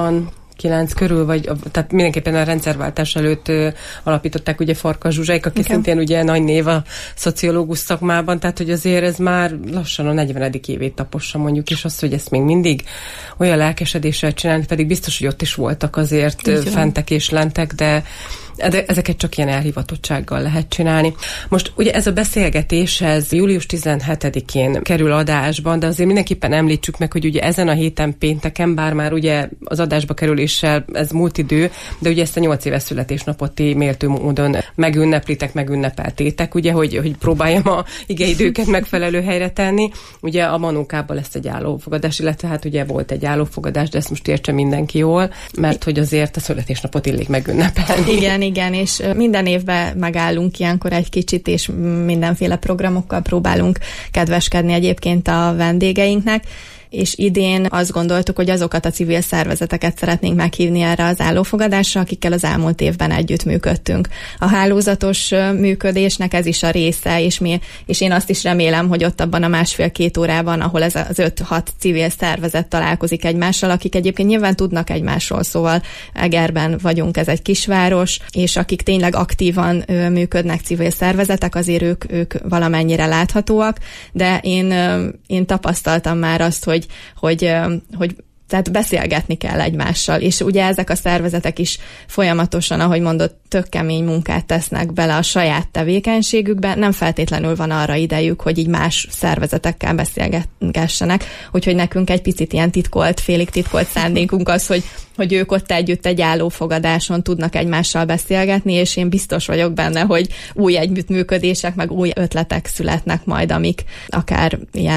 89 körül, tehát mindenképpen a rendszerváltás előtt alapították ugye Farkas Zsuzsáik, aki szintén ugye nagy név a szociológus szakmában, tehát hogy azért ez már lassan a 40. évét tapossa mondjuk, és az, hogy ezt még mindig olyan lelkesedéssel csinálni, pedig biztos, hogy ott is voltak azért fentek és lentek, de ezeket csak ilyen elhivatottsággal lehet csinálni. Most ugye ez a beszélgetés, ez július 17-én kerül adásban, de azért mindenképpen említsük meg, hogy ugye ezen a héten pénteken, bár már ugye az adásba kerüléssel ez múlt idő, de ugye ezt a 8 éves születésnapot ti méltó módon megünnepeltétek, ugye, hogy próbáljam a igeidőket megfelelő helyre tenni. Ugye a Manókában lesz egy állófogadás, illetve hát ugye volt egy állófogadás, de ezt most értse mindenki jól, mert hogy azért a születésnapot illik megünnepelni. Igen, és minden évben megállunk ilyenkor egy kicsit, és mindenféle programokkal próbálunk kedveskedni egyébként a vendégeinknek, és idén azt gondoltuk, hogy azokat a civil szervezeteket szeretnénk meghívni erre az állófogadásra, akikkel az elmúlt évben együttműködtünk. A hálózatos működésnek ez is a része, és én azt is remélem, hogy ott abban a 1,5-2 órában, ahol ez az 5-6 civil szervezet találkozik egymással, akik egyébként nyilván tudnak egymásról, szóval Egerben vagyunk, ez egy kisváros, és akik tényleg aktívan működnek civil szervezetek, azért ők valamennyire láthatóak, de én tapasztaltam már azt, hogy tehát beszélgetni kell egymással, és ugye ezek a szervezetek is folyamatosan, ahogy mondott, tök kemény munkát tesznek bele a saját tevékenységükbe, nem feltétlenül van arra idejük, hogy így más szervezetekkel beszélgessenek, úgyhogy nekünk egy picit ilyen félig titkolt szándékunk az, hogy ők ott együtt egy állófogadáson tudnak egymással beszélgetni, és én biztos vagyok benne, hogy új együttműködések, meg új ötletek születnek majd, amik akár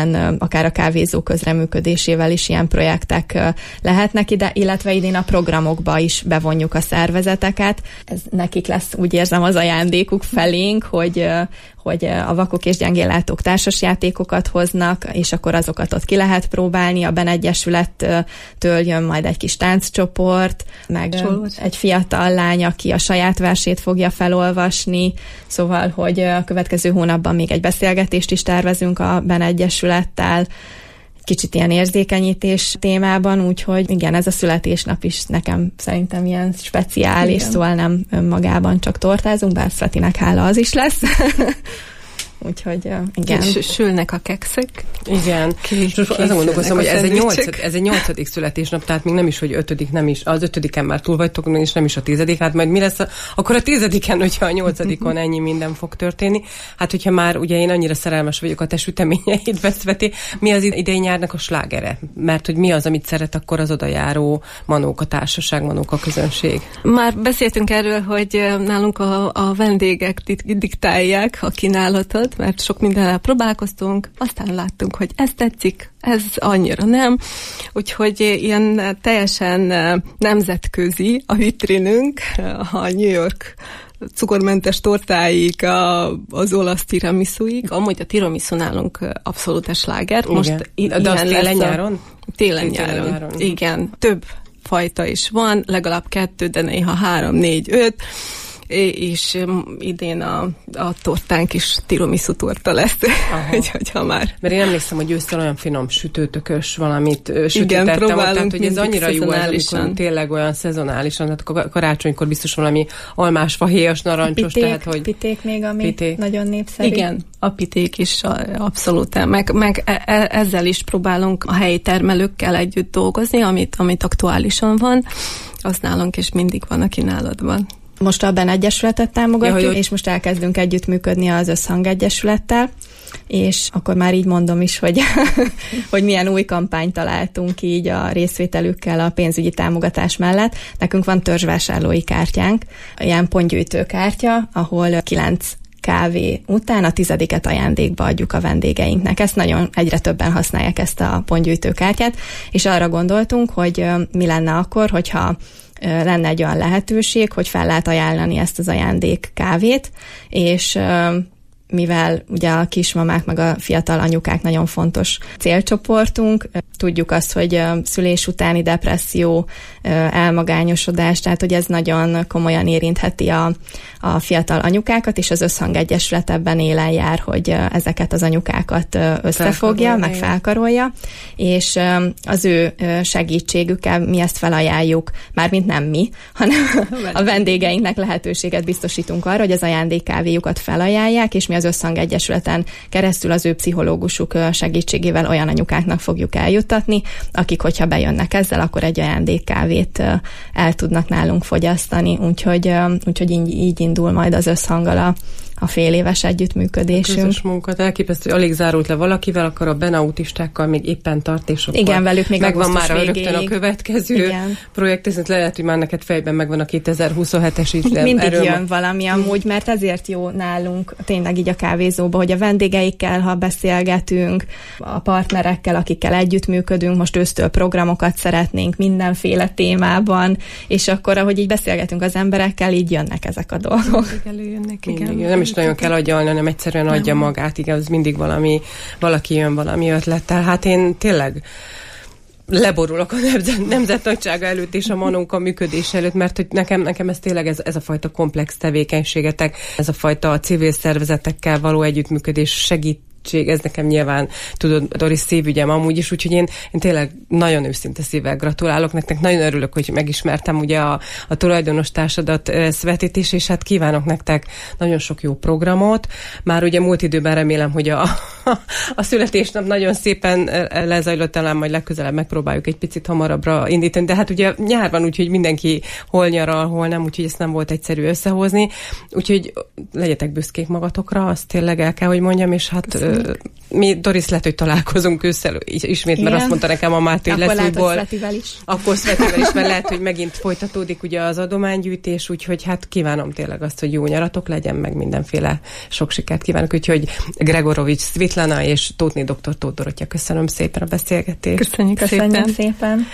a kávézó közreműködésével is ilyen projektek lehetnek ide, illetve idén a programokba is bevonjuk a szervezeteket. Ez nekik lesz, úgy érzem, az ajándékuk felénk, hogy a vakok és gyengéllátók társasjátékokat hoznak, és akkor azokat ott ki lehet próbálni. A Ben Egyesülettől jön majd egy kis tánccsoport, meg egy fiatal lány, aki a saját versét fogja felolvasni, szóval, hogy a következő hónapban még egy beszélgetést is tervezünk a Ben Egyesülettel, kicsit ilyen érzékenyítés témában, úgyhogy igen, ez a születésnap is nekem szerintem ilyen speciális, szóval nem önmagában csak tortázunk, bár Szatinek hála az is lesz. Úgyhogy igen. Sülnek a kekszek. Igen. Azon gondolkozom, hogy ez egy 8. születésnap, tehát még nem is, hogy 5. nem is, az 5-en már túl vagytok, és nem is a 10. Hát majd mi lesz akkor a 10-en, hogyha a 8-on ennyi minden fog történni. Hát, hogyha már ugye én annyira szerelmes vagyok a te süteményeid, Veszveti, mi az idei nyárnak a slágere? Mert hogy mi az, amit szeret akkor az odajáró Manóka társaság, Manóka közönség? Már beszéltünk erről, hogy nálunk a vendégek diktálják a kínálatot, mert sok mindennel próbálkoztunk, aztán láttunk, hogy ez tetszik, ez annyira nem, úgyhogy ilyen teljesen nemzetközi a vitrinünk, a New York cukormentes tortáig, az olasz tiramisuig. Amúgy a tiramisu nálunk abszolút sláger. Most de az télen-nyáron? Télen-nyáron. Igen, több fajta is van, legalább 2, de néha 3, 4, 5. És idén a tortánk is tiramisu torta lesz, hogyha már. Mert én emlékszem, hogy ősszel olyan finom sütőtökös valamit sütítettem, tehát hogy ez annyira jó, amikor tényleg olyan szezonálisan, tehát karácsonykor biztos valami almásfa, héjas, narancsos, tehát hogy... Piték még, ami nagyon népszerű. Igen, a piték is abszolút. Meg ezzel is próbálunk a helyi termelőkkel együtt dolgozni, amit aktuálisan van, az nálunk is mindig van a kínálatban. Most a BEN Egyesületet támogatjuk, és most elkezdünk együttműködni az Összhang Egyesülettel, és akkor már így mondom is, hogy, hogy milyen új kampányt találtunk így a részvételükkel a pénzügyi támogatás mellett. Nekünk van törzsvásárlói kártyánk, ilyen pontgyűjtő kártya, ahol 9 kávé után a 10. ajándékba adjuk a vendégeinknek. Ezt nagyon egyre többen használják, ezt a pontgyűjtő kártyát, és arra gondoltunk, hogy mi lenne akkor, hogyha lenne egy olyan lehetőség, hogy fel lehet ajánlani ezt az ajándék kávét, és mivel ugye a kismamák meg a fiatal anyukák nagyon fontos célcsoportunk, tudjuk azt, hogy szülés utáni depresszió, elmagányosodás, tehát hogy ez nagyon komolyan érintheti a fiatal anyukákat, és az Összhang Egyesület ebben élen jár, hogy ezeket az anyukákat összefogja, meg felkarolja, és az ő segítségükkel mi ezt felajánljuk, mármint nem mi, hanem a vendégeinknek lehetőséget biztosítunk arra, hogy az ajándékkávéjukat felajánlják, és mi az Összhang Egyesületen keresztül az ő pszichológusuk segítségével olyan anyukáknak fogjuk eljuttatni, akik, hogyha bejönnek ezzel, akkor egy ajándékkávét el tudnak nálunk fogyasztani, úgyhogy így indul majd az Összhanggal a fél éves együttműködésünk. Közös munkát elképesztő, hogy alig zárult le valakivel, akkor a BEN autistákkal még éppen tart, és akkor igen, velük még megvan már rögtön a következő projekt, ez lehet, hogy már neked fejben megvan a 2027-es is. Mindig jön valami amúgy, mert ezért jó nálunk tényleg így a kávézóba, hogy a vendégeikkel, ha beszélgetünk, a partnerekkel, akikkel együttműködünk, most ősztől programokat szeretnénk mindenféle témában, és akkor, ahogy így beszélgetünk az emberekkel, így jönnek ezek a dolgok. Előjönnek, igen. Nem is nagyon kell agyalni, hanem egyszerűen adja magát, igen, az mindig valaki jön valami ötlettel. Hát én tényleg leborulok a nemzet nagysága előtt és a Manóka működés előtt, mert hogy nekem ez tényleg ez a fajta komplex tevékenységetek, ez a fajta civil szervezetekkel való együttműködés segít, ez nekem nyilván, tudod, Doris, szívügyem amúgy is, úgyhogy én tényleg nagyon őszinte szívvel gratulálok nektek, nagyon örülök, hogy megismertem ugye a tulajdonos társadat Szvetit is, és hát kívánok nektek nagyon sok jó programot. Már ugye múlt időben remélem, hogy a születésnap nagyon szépen lezajlott, talán majd legközelebb megpróbáljuk egy picit hamarabbra indítani, de hát ugye nyár van, úgyhogy mindenki hol nyaral, hol nem, úgyhogy ezt nem volt egyszerű összehozni, úgyhogy legyetek büszkék magatokra, azt tényleg el kell, hogy mondjam, és hát mi, Doris, lehet, hogy találkozunk ősszel ismét, mert azt mondta nekem a Máté, hogy lesz újból. Akkor Szvetivel is, mert lehet, hogy megint folytatódik ugye az adománygyűjtés, úgyhogy hát kívánom tényleg azt, hogy jó nyaratok legyen, meg mindenféle sok sikert kívánok, úgyhogy Gregorovics Svitlana és Tótné dr. Tóth Dorottya, köszönöm szépen a beszélgetést. Köszönjük szépen.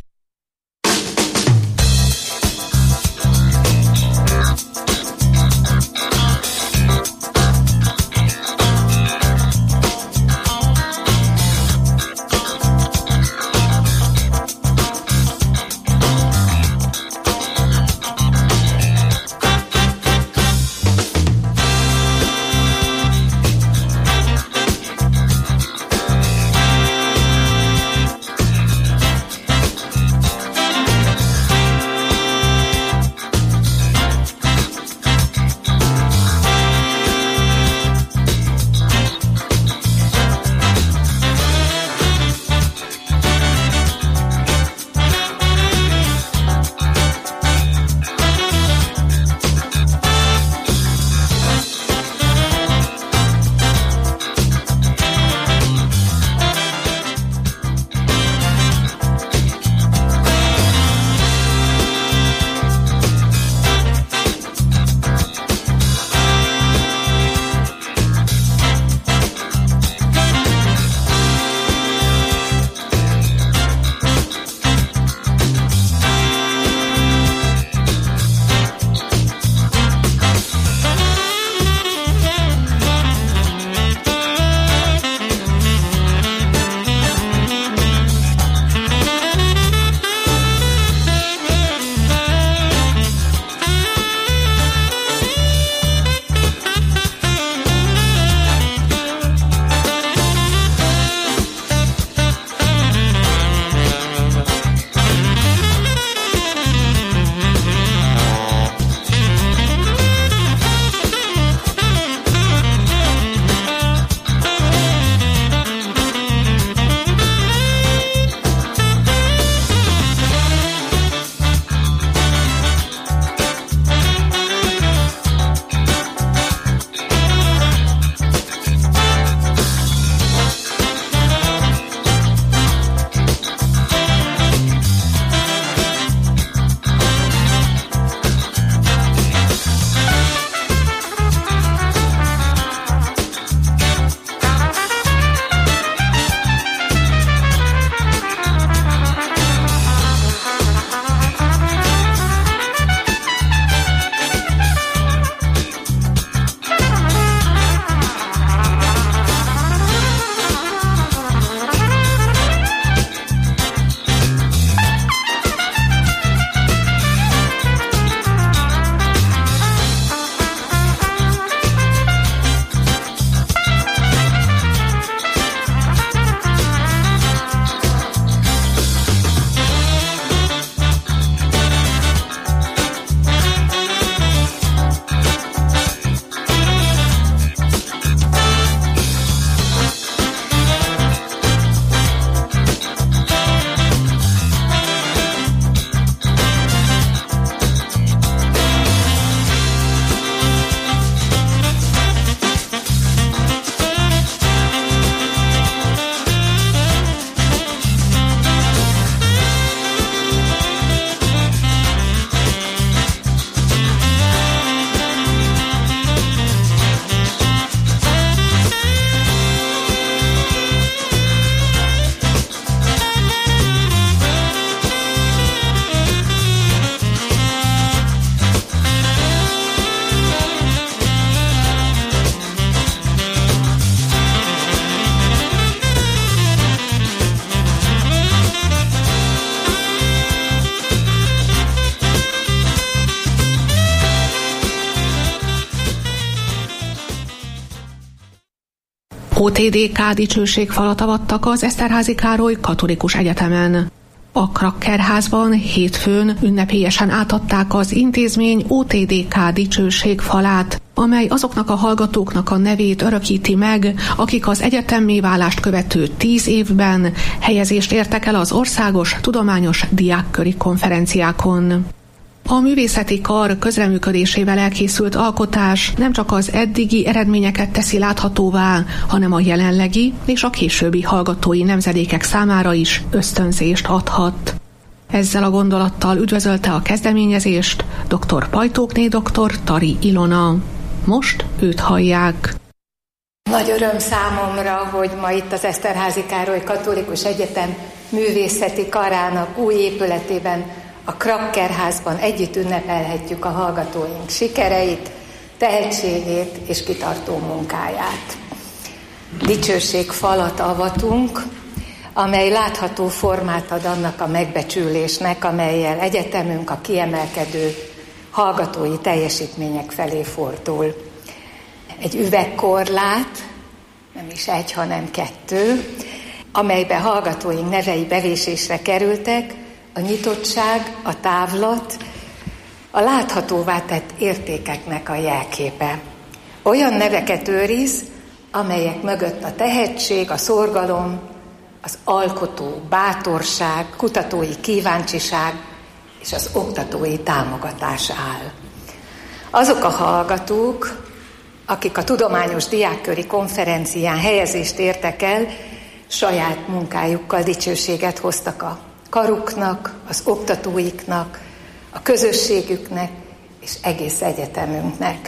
OTDK dicsőségfalat avattak az Eszterházy Károly Katolikus Egyetemen. A Krakkerházban hétfőn ünnepélyesen átadták az intézmény OTDK dicsőségfalát, amely azoknak a hallgatóknak a nevét örökíti meg, akik az egyetemmé válást követő 10 évben helyezést értek el az országos tudományos diákköri konferenciákon. A művészeti kar közreműködésével elkészült alkotás nem csak az eddigi eredményeket teszi láthatóvá, hanem a jelenlegi és a későbbi hallgatói nemzedékek számára is ösztönzést adhat. Ezzel a gondolattal üdvözölte a kezdeményezést dr. Pajtókné dr. Tari Ilona. Most őt hallják. Nagy öröm számomra, hogy ma itt az Eszterházy Károly Katolikus Egyetem művészeti karának új épületében, a Krakkerházban együtt ünnepelhetjük a hallgatóink sikereit, tehetségét és kitartó munkáját. Dicsőségfalat avatunk, amely látható formát ad annak a megbecsülésnek, amellyel egyetemünk a kiemelkedő hallgatói teljesítmények felé fordul. Egy üvegkorlát, nem is egy, hanem 2, amelybe hallgatóink nevei bevésésre kerültek, a nyitottság, a távlat, a láthatóvá tett értékeknek a jelképe. Olyan neveket őriz, amelyek mögött a tehetség, a szorgalom, az alkotó bátorság, kutatói kíváncsiság és az oktatói támogatás áll. Azok a hallgatók, akik a tudományos diákköri konferencián helyezést értek el, saját munkájukkal dicsőséget hoztak a karuknak, az oktatóiknak, a közösségüknek és egész egyetemünknek.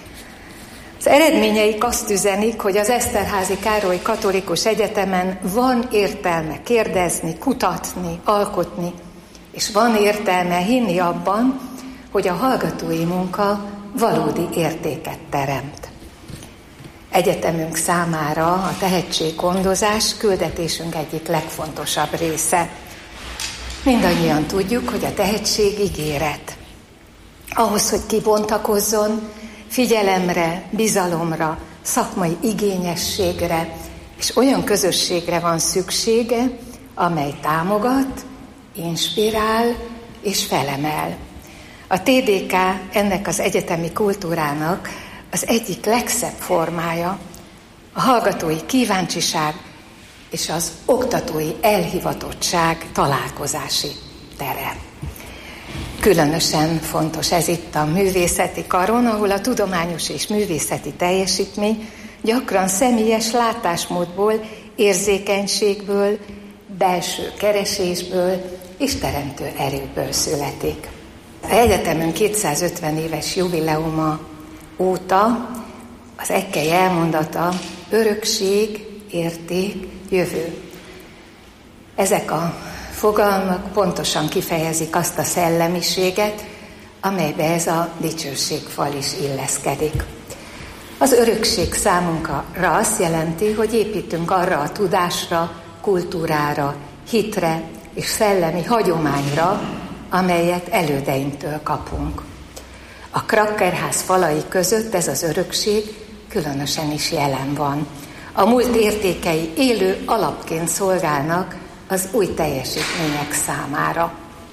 Az eredményeik azt üzenik, hogy az Eszterházy Károly Katolikus Egyetemen van értelme kérdezni, kutatni, alkotni, és van értelme hinni abban, hogy a hallgatói munka valódi értéket teremt. Egyetemünk számára a tehetséggondozás küldetésünk egyik legfontosabb része. Mindannyian tudjuk, hogy a tehetség ígéret. Ahhoz, hogy kibontakozzon, figyelemre, bizalomra, szakmai igényességre és olyan közösségre van szüksége, amely támogat, inspirál és felemel. A TDK ennek az egyetemi kultúrának az egyik legszebb formája, a hallgatói kíváncsiság és az oktatói elhivatottság találkozási tere. Különösen fontos ez itt a művészeti karon, ahol a tudományos és művészeti teljesítmény gyakran személyes látásmódból, érzékenységből, belső keresésből és teremtő erőből születik. A egyetemünk 250 éves jubileuma óta az ekkely elmondata örökség, érték, jövő. Ezek a fogalmak pontosan kifejezik azt a szellemiséget, amelybe ez a dicsőségfal is illeszkedik. Az örökség számunkra azt jelenti, hogy építünk arra a tudásra, kultúrára, hitre és szellemi hagyományra, amelyet elődeinktől kapunk. A Krakkerház falai között ez az örökség különösen is jelen van. A múlt értékei élő alapként szolgálnak az új teljesítmények számára.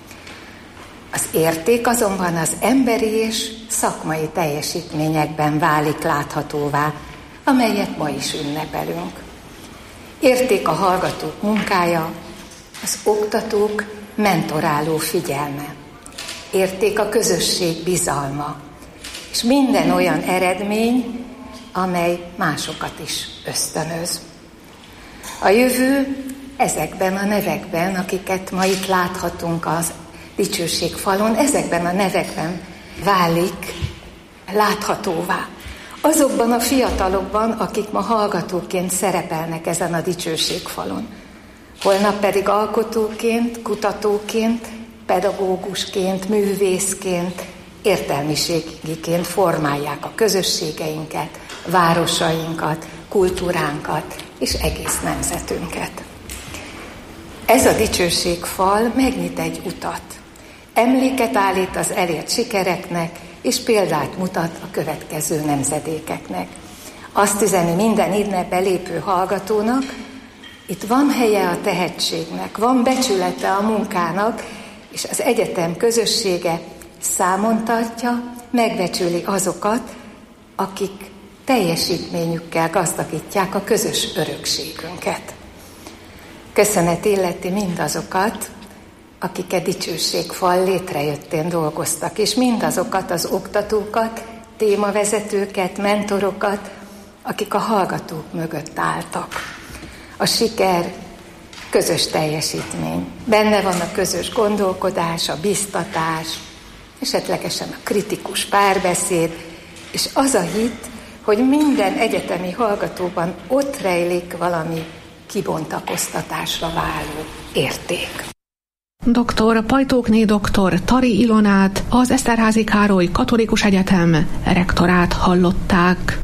Az érték azonban az emberi és szakmai teljesítményekben válik láthatóvá, amelyet ma is ünnepelünk. Érték a hallgatók munkája, az oktatók mentoráló figyelme. Érték a közösség bizalma, és minden olyan eredmény, amely másokat is ösztönöz. A jövő ezekben a nevekben, akiket ma itt láthatunk az dicsőségfalon, ezekben a nevekben válik láthatóvá. Azokban a fiatalokban, akik ma hallgatóként szerepelnek ezen a dicsőségfalon. Holnap pedig alkotóként, kutatóként, pedagógusként, művészként, értelmiségiként formálják a közösségeinket, városainkat, kultúránkat és egész nemzetünket. Ez a dicsőségfal megnyit egy utat. Emléket állít az elért sikereknek, és példát mutat a következő nemzedékeknek. azt üzeni minden innen belépő hallgatónak, itt van helye a tehetségnek, van becsülete a munkának, és az egyetem közössége számon tartja, megbecsüli azokat, akik teljesítményükkel gazdagítják a közös örökségünket. Köszönet illeti mindazokat, akik a dicsőségfal létrejöttén dolgoztak, és mindazokat az oktatókat, témavezetőket, mentorokat, akik a hallgatók mögött álltak. A siker közös teljesítmény. Benne van a közös gondolkodás, a biztatás, esetlegesen a kritikus párbeszéd, és az a hit, hogy minden egyetemi hallgatóban ott rejlik valami kibontakoztatásra váló érték. Dr. Pajtókné dr. Tari Ilonát, az Eszterházy Károly Katolikus Egyetem rektorát hallották.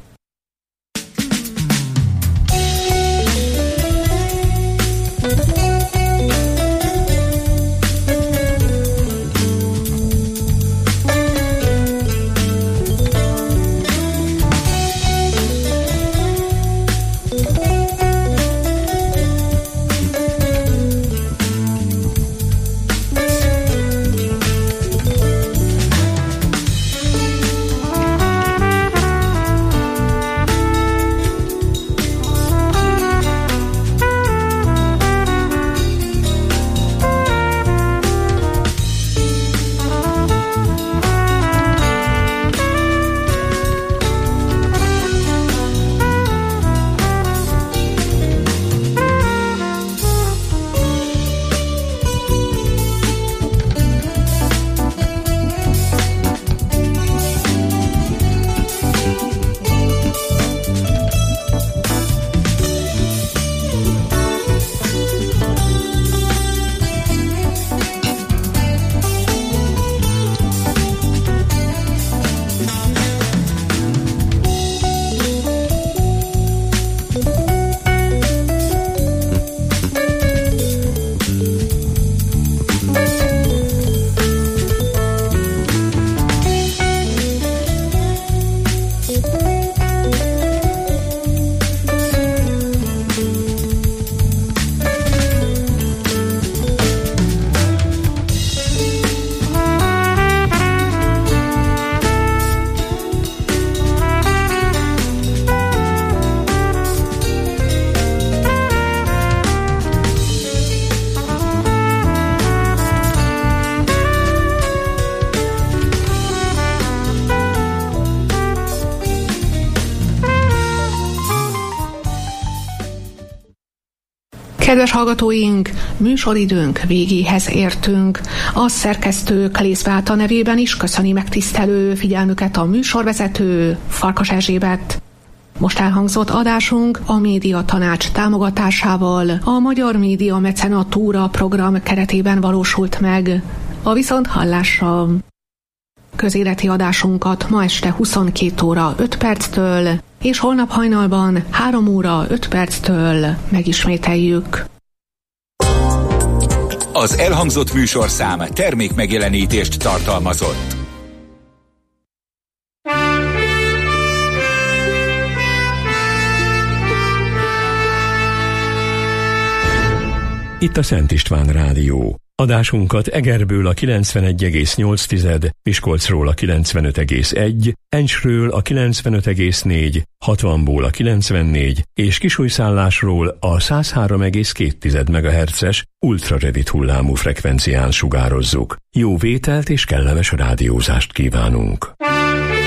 Kedves hallgatóink, műsoridőnk végéhez értünk. A szerkesztő Kalész Beáta nevében is köszöni megtisztelő figyelmüket a műsorvezető, Farkas Erzsébet. Most elhangzott adásunk a Média Tanács támogatásával a Magyar Média Mecenatúra program keretében valósult meg. A viszonthallásra! Közéleti adásunkat ma este 22 óra 5 perctől és holnap hajnalban 3 óra 5 perctől megismételjük. Az elhangzott műsorszám termékmegjelenítést tartalmazott. Itt a Szent István Rádió. Adásunkat Egerből a 91,8, Miskolcról a 95,1, Encsről a 95,4, Hatvanból a 94 és Kisújszállásról a 103,2 MHz-es ultrarövid hullámú frekvencián sugározzuk. Jó vételt és kellemes rádiózást kívánunk!